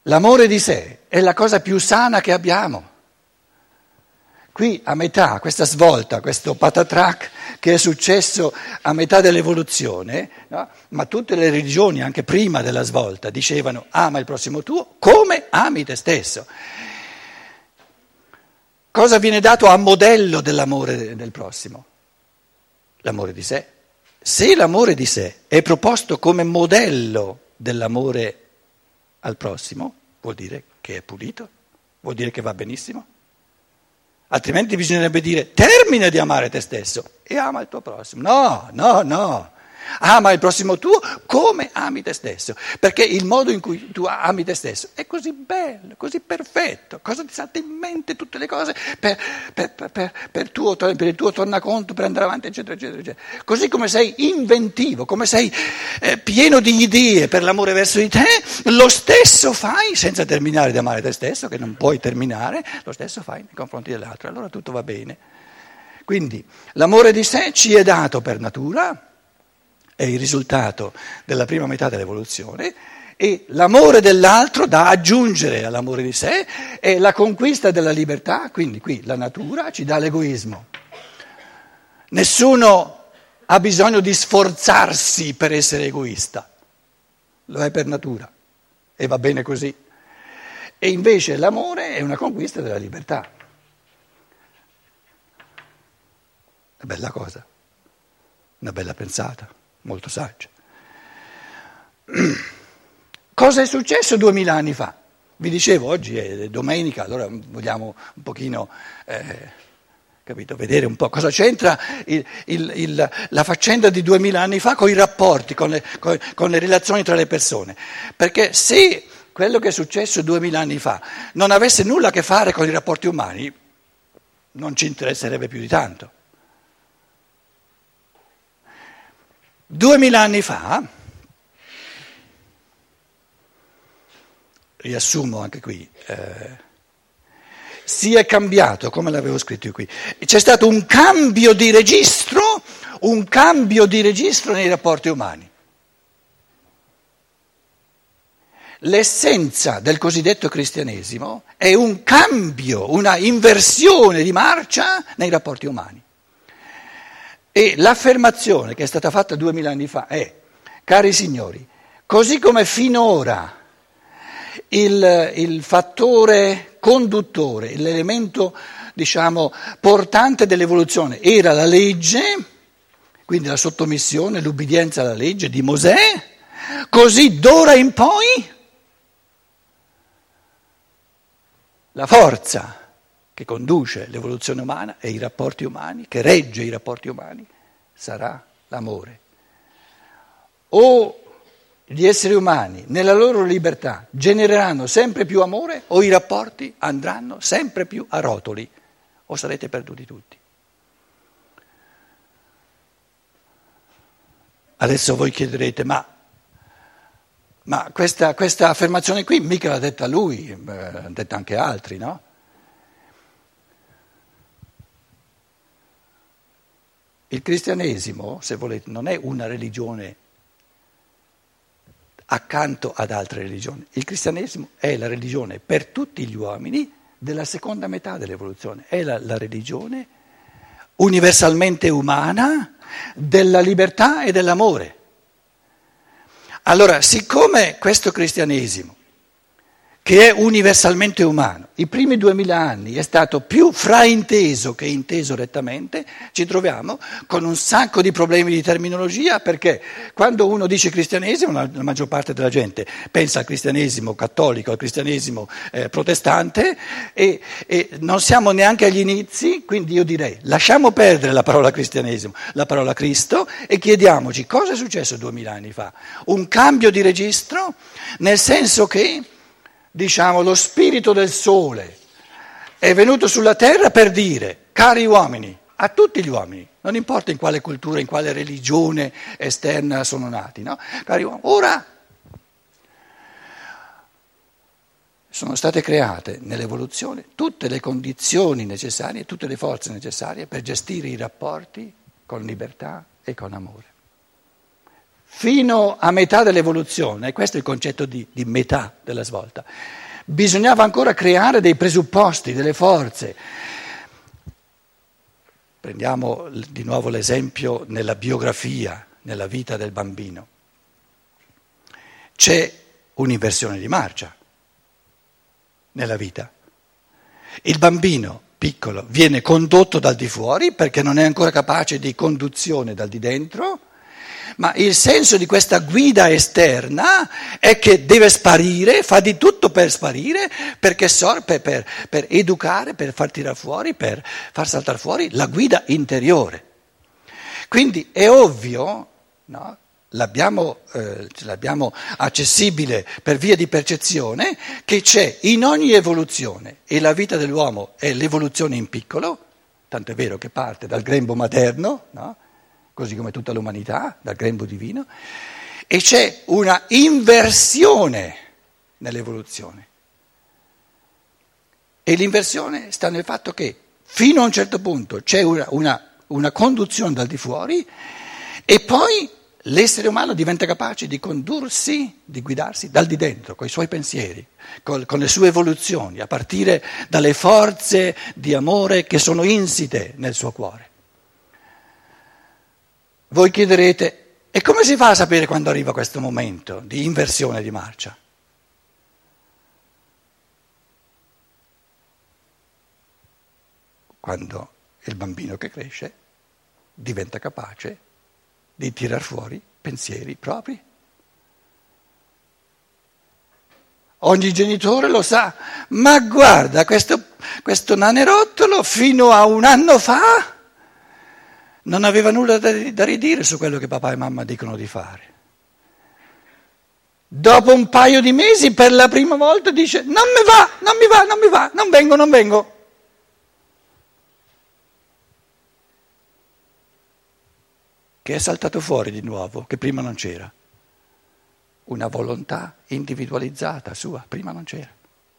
L'amore di sé è la cosa più sana che abbiamo. Qui a metà, questa svolta, questo patatrac che è successo a metà dell'evoluzione, no? Ma tutte le religioni, anche prima della svolta, dicevano ama il prossimo tuo come ami te stesso. Cosa viene dato a modello dell'amore del prossimo? L'amore di sé. Se l'amore di sé è proposto come modello dell'amore al prossimo, vuol dire che è pulito, vuol dire che va benissimo. Altrimenti bisognerebbe dire termina di amare te stesso e ama il tuo prossimo. No. Ama il prossimo tuo come ami te stesso, perché il modo in cui tu ami te stesso è così bello, così perfetto. Cosa ti salta in mente tutte le cose per il tuo tornaconto, per andare avanti, eccetera, eccetera, eccetera. Così come sei inventivo, come sei pieno di idee per l'amore verso di te, lo stesso fai, senza terminare di amare te stesso, che non puoi terminare, lo stesso fai nei confronti dell'altro, allora tutto va bene. Quindi l'amore di sé ci è dato per natura, è il risultato della prima metà dell'evoluzione, e l'amore dell'altro da aggiungere all'amore di sé è la conquista della libertà, quindi qui la natura ci dà l'egoismo. Nessuno ha bisogno di sforzarsi per essere egoista, lo è per natura e va bene così. E invece l'amore è una conquista della libertà. Una bella cosa, una bella pensata. Molto saggia. Cosa è successo 2000 anni fa? Vi dicevo, oggi è domenica, allora vogliamo un pochino vedere un po' cosa c'entra la faccenda di 2000 anni fa con i rapporti, con le relazioni tra le persone. Perché se quello che è successo 2000 anni fa non avesse nulla a che fare con i rapporti umani, non ci interesserebbe più di tanto. 2000 anni fa, riassumo anche qui, si è cambiato, come l'avevo scritto io qui, c'è stato un cambio di registro nei rapporti umani. L'essenza del cosiddetto cristianesimo è un cambio, una inversione di marcia nei rapporti umani. E l'affermazione che è stata fatta 2000 anni fa è, cari signori, così come finora il fattore conduttore, l'elemento, portante dell'evoluzione era la legge, quindi la sottomissione, l'ubbidienza alla legge di Mosè, così d'ora in poi la forza che conduce l'evoluzione umana e i rapporti umani, che regge i rapporti umani, sarà l'amore. O gli esseri umani, nella loro libertà, genereranno sempre più amore, o i rapporti andranno sempre più a rotoli, o sarete perduti tutti. Adesso voi chiederete, ma questa affermazione qui mica l'ha detta lui, l'ha detta anche altri, no? Il cristianesimo, se volete, non è una religione accanto ad altre religioni. Il cristianesimo è la religione per tutti gli uomini della seconda metà dell'evoluzione. È la religione universalmente umana della libertà e dell'amore. Allora, siccome questo cristianesimo, che è universalmente umano, i primi 2000 anni è stato più frainteso che inteso rettamente, ci troviamo con un sacco di problemi di terminologia, perché quando uno dice cristianesimo, la maggior parte della gente pensa al cristianesimo cattolico, al cristianesimo protestante, e non siamo neanche agli inizi, quindi io direi lasciamo perdere la parola cristianesimo, la parola Cristo, e chiediamoci cosa è successo 2000 anni fa. Un cambio di registro, nel senso che lo spirito del sole è venuto sulla terra per dire, cari uomini, a tutti gli uomini, non importa in quale cultura, in quale religione esterna sono nati, no? Cari uomini, ora sono state create nell'evoluzione tutte le condizioni necessarie, tutte le forze necessarie per gestire i rapporti con libertà e con amore. fino a metà dell'evoluzione, questo è il concetto di metà della svolta, bisognava ancora creare dei presupposti, delle forze. Prendiamo di nuovo l'esempio nella biografia, nella vita del bambino. C'è un'inversione di marcia nella vita. Il bambino piccolo viene condotto dal di fuori perché non è ancora capace di conduzione dal di dentro, ma il senso di questa guida esterna è che deve sparire, fa di tutto per sparire, perché per educare, per far tirare fuori, per far saltare fuori la guida interiore. Quindi è ovvio, no? L'abbiamo accessibile per via di percezione, che c'è in ogni evoluzione, e la vita dell'uomo è l'evoluzione in piccolo, tanto è vero che parte dal grembo materno, no? Così come tutta l'umanità, dal grembo divino, e c'è una inversione nell'evoluzione. E l'inversione sta nel fatto che fino a un certo punto c'è una conduzione dal di fuori e poi l'essere umano diventa capace di condursi, di guidarsi dal di dentro, con i suoi pensieri, con le sue evoluzioni, a partire dalle forze di amore che sono insite nel suo cuore. Voi chiederete, e come si fa a sapere quando arriva questo momento di inversione di marcia? Quando il bambino che cresce diventa capace di tirar fuori pensieri propri. Ogni genitore lo sa, ma guarda, questo nanerottolo fino a un anno fa non aveva nulla da ridire su quello che papà e mamma dicono di fare. Dopo un paio di mesi, per la prima volta dice, non mi va, non vengo. Che è saltato fuori di nuovo, che prima non c'era. Una volontà individualizzata sua, prima non c'era.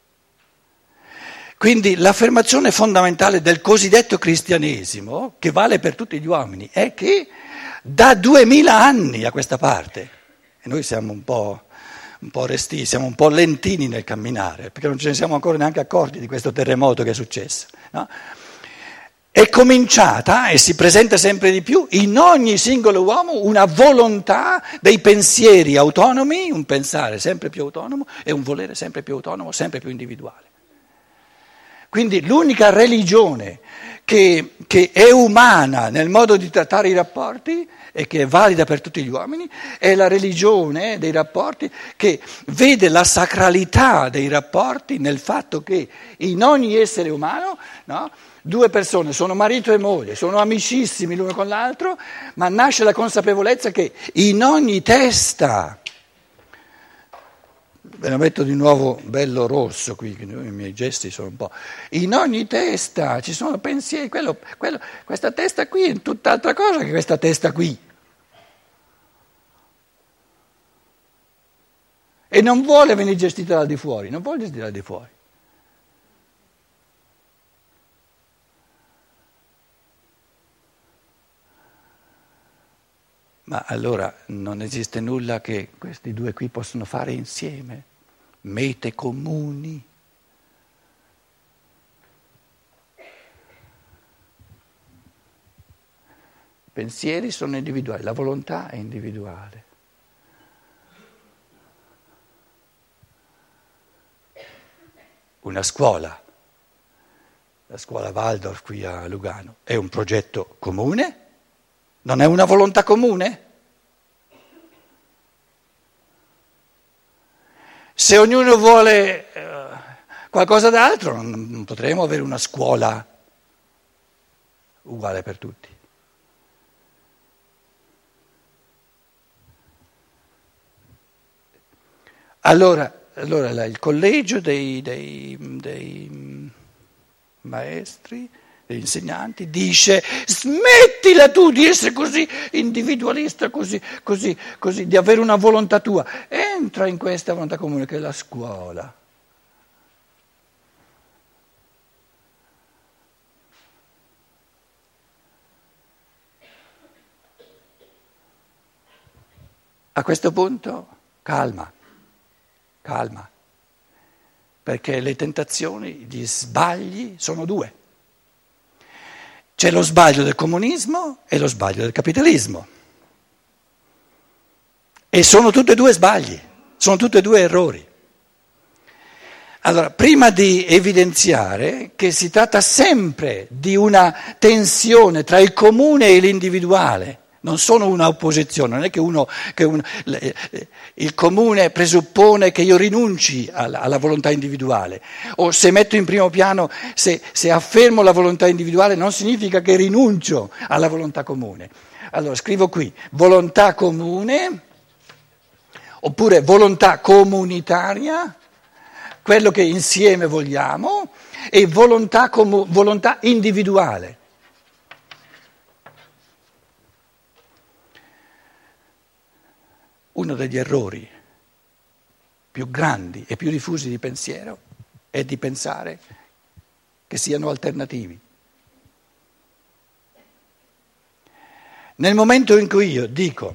Quindi l'affermazione fondamentale del cosiddetto cristianesimo, che vale per tutti gli uomini, è che da 2000 anni a questa parte, e noi siamo un po' restii, siamo un po' lentini nel camminare, perché non ce ne siamo ancora neanche accorti di questo terremoto che è successo, no? È cominciata e si presenta sempre di più in ogni singolo uomo una volontà dei pensieri autonomi, un pensare sempre più autonomo e un volere sempre più autonomo, sempre più individuale. Quindi l'unica religione che è umana nel modo di trattare i rapporti e che è valida per tutti gli uomini è la religione dei rapporti che vede la sacralità dei rapporti nel fatto che in ogni essere umano, no, due persone sono marito e moglie, sono amicissimi l'uno con l'altro, ma nasce la consapevolezza che in ogni testa, ve lo metto di nuovo bello rosso qui, che i miei gesti sono un po'. In ogni testa ci sono pensieri, questa testa qui è tutt'altra cosa che questa testa qui. E non vuole venire gestita dal di fuori, non vuole gestire dal di fuori. Ma allora non esiste nulla che questi due qui possono fare insieme, mete comuni. Pensieri sono individuali, la volontà è individuale. Una scuola, la scuola Waldorf qui a Lugano, è un progetto comune? Non è una volontà comune? Se ognuno vuole qualcosa d'altro, non potremo avere una scuola uguale per tutti. Allora il collegio dei maestri, degli insegnanti, dice smettila tu di essere così individualista, così, di avere una volontà tua, entra in questa volontà comune che è la scuola. A questo punto calma, perché le tentazioni, gli sbagli sono due. C'è lo sbaglio del comunismo e lo sbaglio del capitalismo. E sono tutti e due sbagli, sono tutti e due errori. Allora, prima di evidenziare che si tratta sempre di una tensione tra il comune e l'individuale, non sono una opposizione, non è che il comune presuppone che io rinunci alla volontà individuale, o se metto in primo piano, se affermo la volontà individuale non significa che rinuncio alla volontà comune. Allora scrivo qui, volontà comune, oppure volontà comunitaria, quello che insieme vogliamo, e volontà individuale. Uno degli errori più grandi e più diffusi di pensiero è di pensare che siano alternativi. Nel momento in cui io dico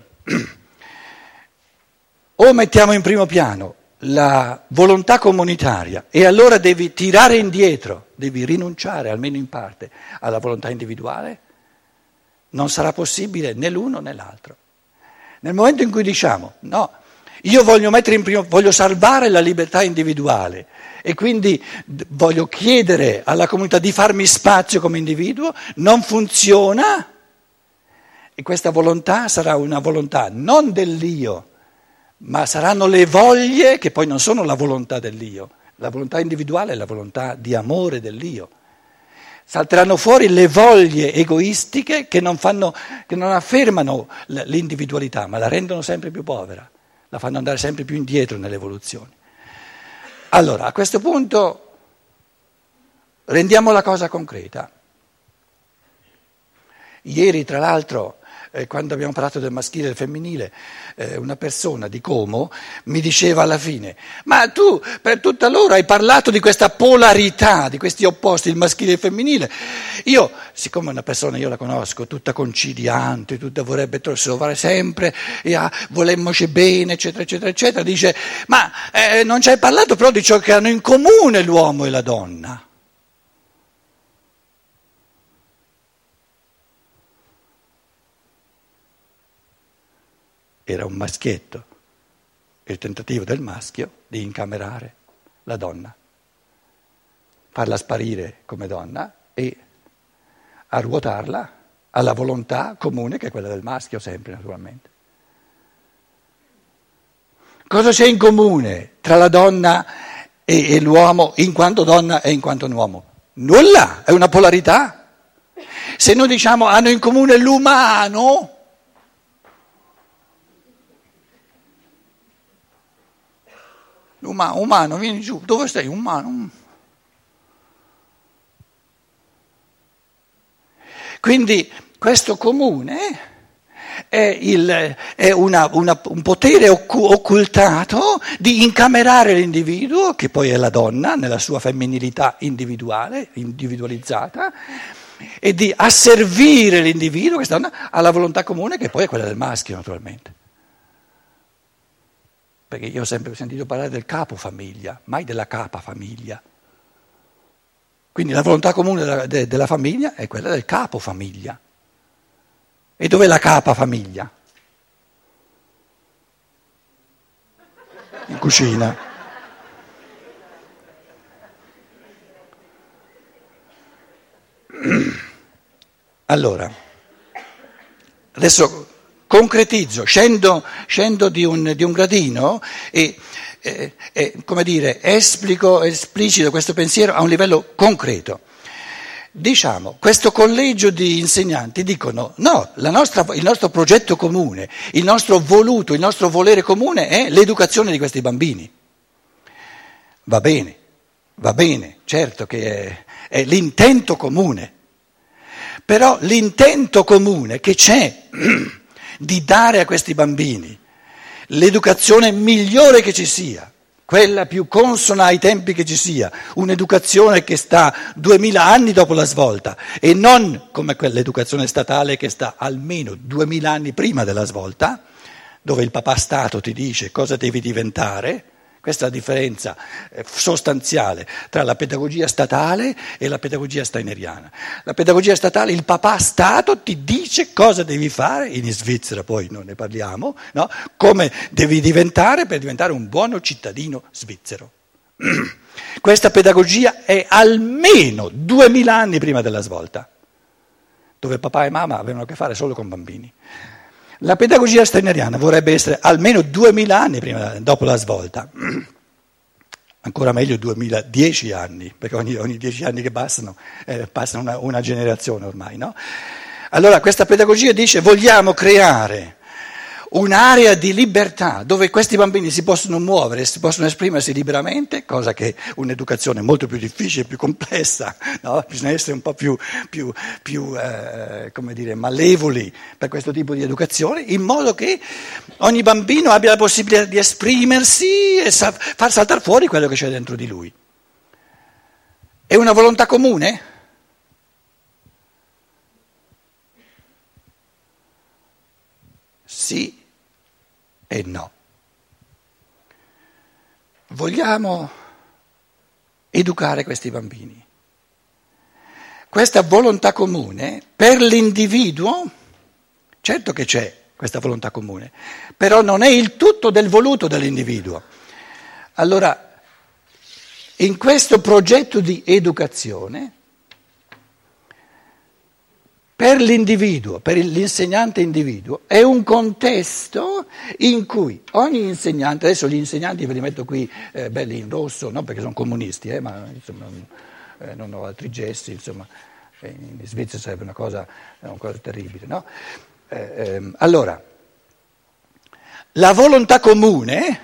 o mettiamo in primo piano la volontà comunitaria e allora devi tirare indietro, devi rinunciare almeno in parte alla volontà individuale, non sarà possibile né l'uno né l'altro. Nel momento in cui diciamo no, io voglio salvare la libertà individuale e quindi voglio chiedere alla comunità di farmi spazio come individuo, non funziona e questa volontà sarà una volontà non dell'io, ma saranno le voglie che poi non sono la volontà dell'io. La volontà individuale è la volontà di amore dell'io. Salteranno fuori le voglie egoistiche che non affermano l'individualità, ma la rendono sempre più povera, la fanno andare sempre più indietro nell'evoluzione. Allora, a questo punto rendiamo la cosa concreta. Ieri, tra l'altro, quando abbiamo parlato del maschile e del femminile, una persona di Como mi diceva alla fine, ma tu per tutta l'ora hai parlato di questa polarità, di questi opposti, il maschile e il femminile. Io, siccome una persona, io la conosco, tutta conciliante, tutta vorrebbe trovare sempre, volemmoci bene, eccetera, eccetera, eccetera, dice, ma non ci hai parlato però di ciò che hanno in comune l'uomo e la donna. Era un maschietto, il tentativo del maschio di incamerare la donna, farla sparire come donna e arruotarla alla volontà comune che è quella del maschio sempre naturalmente. Cosa c'è in comune tra la donna e l'uomo in quanto donna e in quanto uomo? Nulla, è una polarità. Se noi diciamo hanno in comune l'umano, umano, vieni giù, dove stai? Umano. Quindi questo comune è un potere occultato di incamerare l'individuo, che poi è la donna, nella sua femminilità individuale, individualizzata, e di asservire l'individuo, questa donna, alla volontà comune, che poi è quella del maschio, naturalmente. Perché io ho sempre sentito parlare del capo famiglia, mai della capa famiglia. Quindi la volontà comune della famiglia è quella del capo famiglia. E dov'è la capa famiglia? In cucina. Allora, adesso concretizzo, scendo di un gradino e come dire, esplicito questo pensiero a un livello concreto. Diciamo, questo collegio di insegnanti dicono no, il nostro progetto comune, il nostro voluto, il nostro volere comune è l'educazione di questi bambini. Va bene, certo che è l'intento comune, però l'intento comune che c'è di dare a questi bambini l'educazione migliore che ci sia, quella più consona ai tempi che ci sia, un'educazione che sta 2000 anni dopo la svolta e non come quell'educazione statale che sta almeno 2000 anni prima della svolta, dove il papà Stato ti dice cosa devi diventare. Questa è la differenza sostanziale tra la pedagogia statale e la pedagogia steineriana. La pedagogia statale, il papà Stato ti dice cosa devi fare, in Svizzera poi non ne parliamo, no? Come devi diventare per diventare un buono cittadino svizzero. Questa pedagogia è almeno 2000 anni prima della svolta, dove papà e mamma avevano a che fare solo con bambini. La pedagogia steineriana vorrebbe essere almeno 2000 anni dopo la svolta, ancora meglio 10 anni, perché ogni 10 anni che passano passa una generazione ormai, no? Allora questa pedagogia dice vogliamo creare un'area di libertà dove questi bambini si possono muovere, si possono esprimersi liberamente, cosa che un'educazione molto più difficile, più complessa, no? Bisogna essere un po' più come dire, malevoli per questo tipo di educazione, in modo che ogni bambino abbia la possibilità di esprimersi e far saltare fuori quello che c'è dentro di lui. È una volontà comune? Sì e no. Vogliamo educare questi bambini. Questa volontà comune per l'individuo, certo che c'è questa volontà comune, però non è il tutto del voluto dell'individuo. Allora, in questo progetto di educazione, per l'individuo, per l'insegnante individuo, è un contesto in cui ogni insegnante, adesso gli insegnanti ve li metto qui belli in rosso, non perché sono comunisti, ma insomma, non ho altri gesti, insomma, in Svizzera sarebbe una cosa terribile, no? Allora, la volontà comune,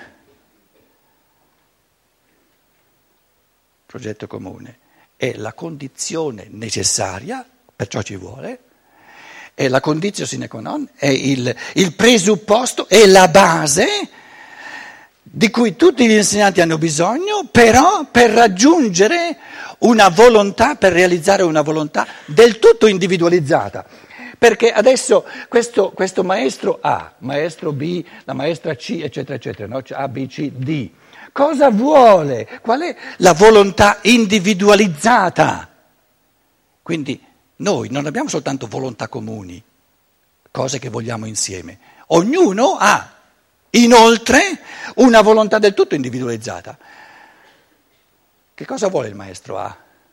progetto comune, è la condizione necessaria, perciò ci vuole, è la condizione sine qua non, è il presupposto, è la base di cui tutti gli insegnanti hanno bisogno, però per raggiungere una volontà, per realizzare una volontà del tutto individualizzata. Perché adesso questo maestro A, maestro B, la maestra C, eccetera, eccetera, no? A, B, C, D, cosa vuole? Qual è la volontà individualizzata? Quindi noi non abbiamo soltanto volontà comuni, cose che vogliamo insieme. Ognuno ha inoltre una volontà del tutto individualizzata. Che cosa vuole il maestro A?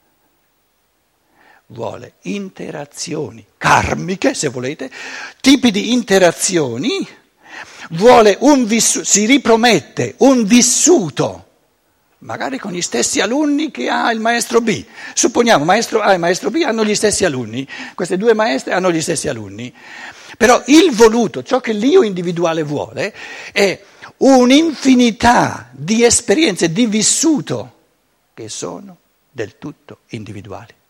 Vuole interazioni karmiche, se volete, tipi di interazioni, vuole si ripromette un vissuto, magari con gli stessi alunni che ha il maestro B. Supponiamo maestro A e maestro B hanno gli stessi alunni, queste due maestre hanno gli stessi alunni, però il voluto, ciò che l'io individuale vuole, è un'infinità di esperienze di vissuto che sono del tutto individuali.